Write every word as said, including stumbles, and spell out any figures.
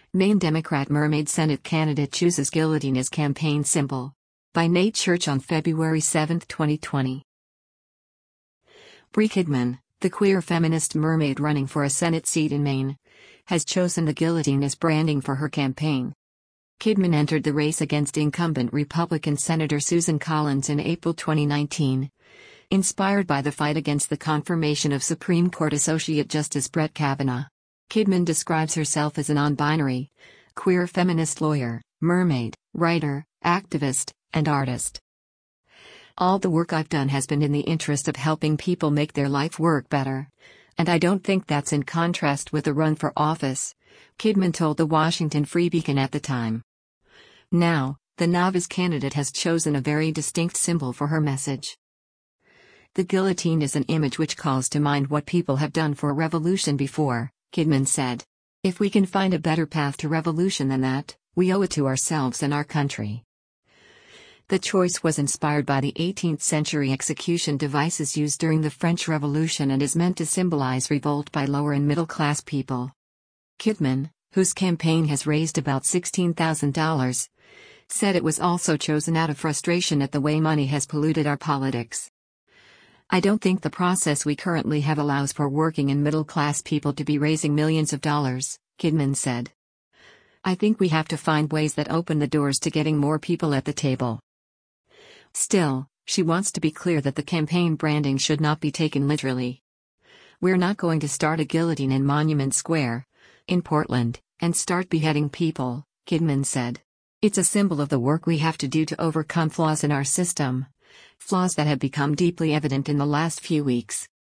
Maine Democrat Mermaid Senate candidate chooses guillotine as campaign symbol. By Nate Church on February seventh, twenty twenty. Bree Kidman, the queer feminist mermaid running for a Senate seat in Maine, has chosen the guillotine as branding for her campaign. Kidman entered the race against incumbent Republican Senator Susan Collins in April twenty nineteen. Inspired by the fight against the confirmation of Supreme Court Associate Justice Brett Kavanaugh. Kidman describes herself as a non-binary, queer feminist lawyer, mermaid, writer, activist, and artist. All the work I've done has been in the interest of helping people make their life work better. And I don't think that's in contrast with the run for office, Kidman told the Washington Free Beacon at the time. Now, the novice candidate has chosen a very distinct symbol for her message. The guillotine is an image which calls to mind what people have done for a revolution before, Kidman said. If we can find a better path to revolution than that, we owe it to ourselves and our country. The choice was inspired by the eighteenth century execution devices used during the French Revolution and is meant to symbolize revolt by lower and middle class people. Kidman, whose campaign has raised about sixteen thousand dollars, said it was also chosen out of frustration at the way money has polluted our politics. I don't think the process we currently have allows for working and middle-class people to be raising millions of dollars, Kidman said. I think we have to find ways that open the doors to getting more people at the table. Still, she wants to be clear that the campaign branding should not be taken literally. We're not going to start a guillotine in Monument Square, in Portland, and start beheading people, Kidman said. It's a symbol of the work we have to do to overcome flaws in our system. Flaws that have become deeply evident in the last few weeks.